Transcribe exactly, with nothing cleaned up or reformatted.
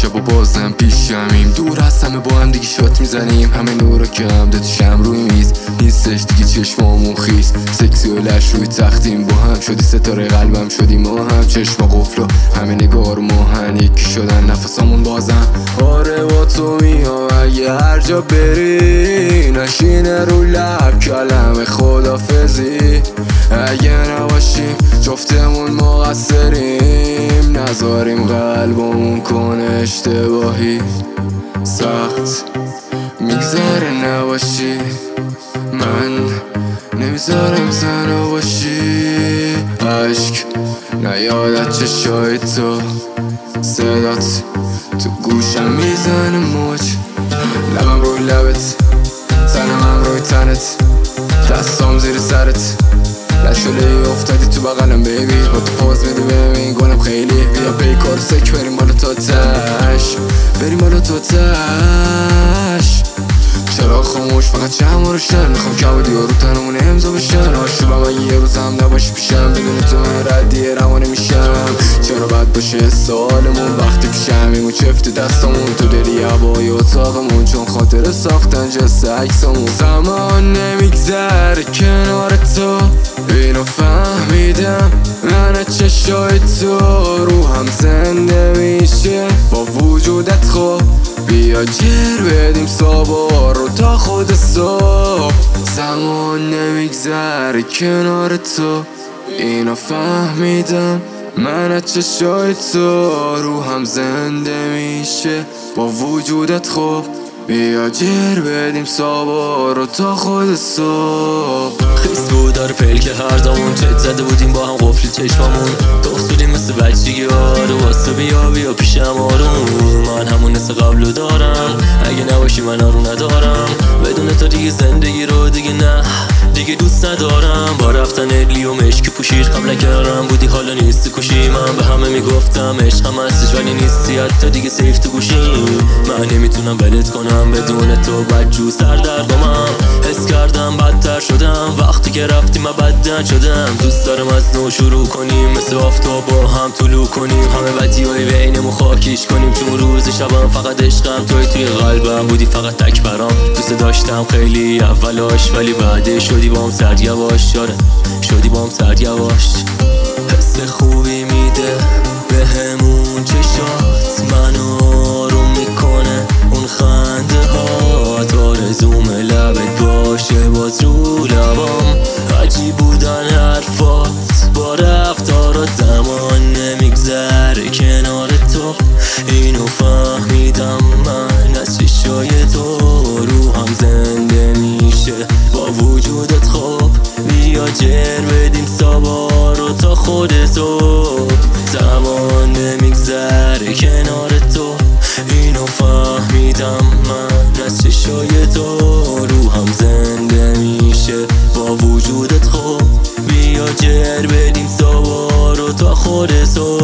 شب و بازم پیشمیم، دور از همه با هم دیگه شات میزنیم، همه نورا که هم ده شم روی میز نیستش دیگه، چشمامون خیس سکسی و لش روی تختیم، با هم شدی ستاره قلبم شدی ما هم، چشم قفل و همه نگاه رو ماهن یکی شدن نفسامون بازم. آره با تو میام اگه هر جا بری، نشینه رو لب کلم خدافزی، اگه نباشیم جفتمون مقصریم، نذاریم قلبمون کنه اشتباهی. سخت میگذره نباشی، من نمیذارم زنو باشی، عشق نیادت چشای تو، صدات تو گوشم میزنه موج، لبم روی لبت، تنم روی تنت، دستام زیر سرت، لشوله افتادی تو بغلم بیبی، با تو فاز میدی ببین گلم خیلی، بیا پیکار سک بریم بالا تا تش، بریم بالا تا تش. چرا خاموش فقط چند روشن، میخوام کبودی و رو تنمون امضا بشن، آشوبم اگه یه روزم نباشی پیشم، بدون تو من ردیه روا نمیشم. چرا بد باشه سالمون وقتی پیشمیم و چفت دستمون تو دلی هوای اتاقمون، چون خاطر ساختن جست عکسمون. زمان نمیگذره کنار تو، اینو فهمیدم من چشای تو، روحم زنده میشه با وجودت، خب بیا جر بدیم سوار رو تا خود صبح. زمان نمیگذره کنار تو، اینو فهمیدم من از چشای تو، روحم زنده میشه با وجودت، خب بیا جر بدیم سوار رو تا خود صبح. خیست بود داره پلک هر زمان، چت زده بودیم با هم قفل چشمامون، دختوریم مثل بچگی آرو، واسه بیا بیا پیشم آروم، من همون نسل قبلو دارم، اگه نباشی من آرو ندارم، بدون تو دیگه زندگی رو دیگه نه دیگه دوست ندارم. با رفتن لیو مشکی پوشیر قبل کنارم بودی حالا نیستی کشی، من به همه میگفتم عشقم هستش ولی نیستی، حتی دیگه سیف تو گوشی، من نمیتونم ولت کنم بدون تو، بدجو سردرگمم حس کردم بدتر شدم وقتی که رفتی، من بدن شدم، دوست دارم از نو شروع کنیم، مثل آفتاب با هم طلوع کنیم، همه بدیهای بینمون خاکیش کنیم، چون روز شبم فقط عشقم توی توی قلبم بودی فقط تک برام، دوست داشتم خیلی اولاش ولی بعدش شدی بام سرد یواش، یاره شدی بام سرد یواش. حس خوبی میده به همون چشات، منو آروم میکنه اون خنده هات، آرزوم لبت باشه باز رو لبام، عجیب بودن حرفات با رفتارات، زمان نمیگذره کنار تو، اینو فهمیدم من از چشای تو، روحم زنده میشه با وجودت، خب بیا جر بدیم سابا رو تا خود صبح. زمان نمیگذره کنار تو، اینو فهمیدم من از چشای تو، روحم زنده میشه با وجودت، خب بیا جر بدیم سابا رو تا خود صبح.